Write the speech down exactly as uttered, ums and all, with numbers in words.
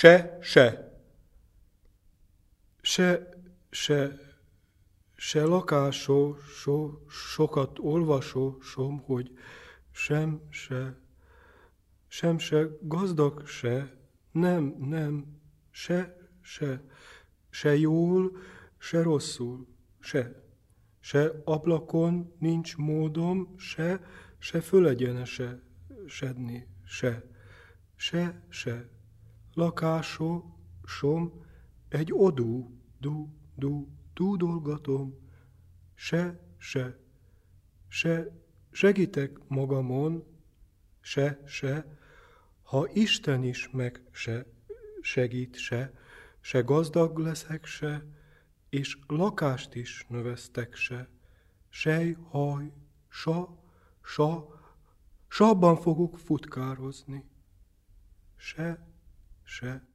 Se, se. Se, se, se lakásó, so, sokat olvasósom, hogy sem, se, sem, se gazdag, se, nem, nem, se, se, se jól, se rosszul, se, se ablakon nincs módom, se, se fölegyenese, sedni, se, se, se, lakásó, som, egy odú, du, du, dúdolgatom, se, se, se, segítek magamon, se, se, ha Isten is meg se segít, se, se gazdag leszek, se, és lakást is növesztek, se, sej, haj, sa, sa, sabban fogok futkározni, se, se.